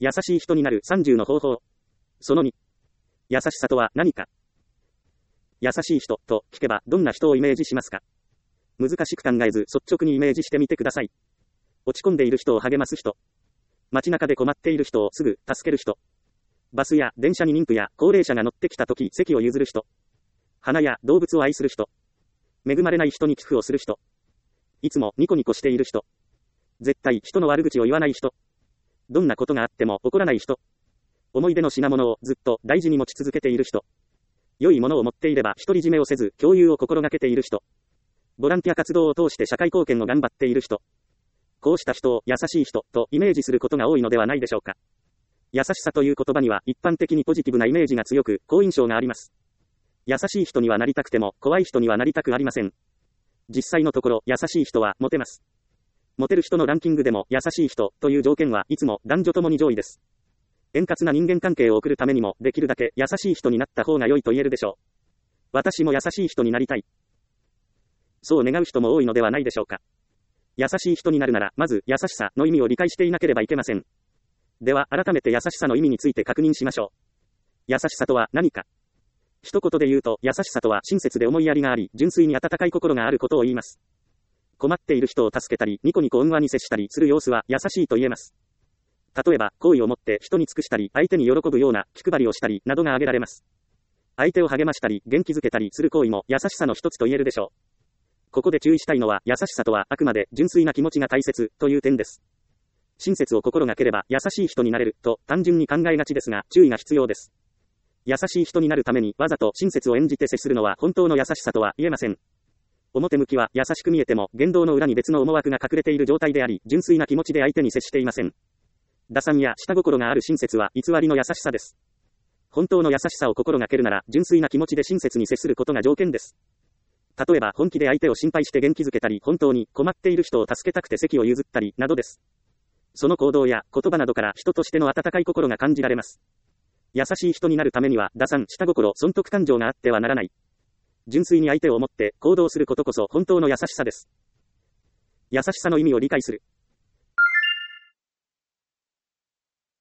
優しい人になる30の方法。その2。優しさとは何か。優しい人と聞けばどんな人をイメージしますか？難しく考えず率直にイメージしてみてください。落ち込んでいる人を励ます人。街中で困っている人をすぐ助ける人。バスや電車に妊婦や高齢者が乗ってきた時席を譲る人。花や動物を愛する人。恵まれない人に寄付をする人。いつもニコニコしている人。絶対人の悪口を言わない人。どんなことがあっても怒らない人。思い出の品物をずっと大事に持ち続けている人。良いものを持っていれば独り占めをせず共有を心がけている人。ボランティア活動を通して社会貢献を頑張っている人。こうした人を優しい人とイメージすることが多いのではないでしょうか。優しさという言葉には一般的にポジティブなイメージが強く好印象があります。優しい人にはなりたくても怖い人にはなりたくありません。実際のところ優しい人はモテます。モテる人のランキングでも優しい人という条件はいつも男女ともに上位です。円滑な人間関係を送るためにもできるだけ優しい人になった方が良いと言えるでしょう。私も優しい人になりたい。そう願う人も多いのではないでしょうか。優しい人になるならまず優しさの意味を理解していなければいけません。では改めて優しさの意味について確認しましょう。優しさとは何か。一言で言うと優しさとは親切で思いやりがあり純粋に温かい心があることを言います。困っている人を助けたりニコニコ温和に接したりする様子は優しいと言えます。例えば好意を持って人に尽くしたり相手に喜ぶような気配りをしたりなどが挙げられます。相手を励ましたり元気づけたりする行為も優しさの一つと言えるでしょう。ここで注意したいのは優しさとはあくまで純粋な気持ちが大切という点です。親切を心がければ優しい人になれると単純に考えがちですが注意が必要です。優しい人になるためにわざと親切を演じて接するのは本当の優しさとは言えません。表向きは優しく見えても言動の裏に別の思惑が隠れている状態であり純粋な気持ちで相手に接していません。打算や下心がある親切は偽りの優しさです。本当の優しさを心がけるなら純粋な気持ちで親切に接することが条件です。例えば本気で相手を心配して元気づけたり本当に困っている人を助けたくて席を譲ったりなどです。その行動や言葉などから人としての温かい心が感じられます。優しい人になるためには打算、下心、損得感情があってはならない。純粋に相手を思って行動することこそ本当の優しさです。優しさの意味を理解する。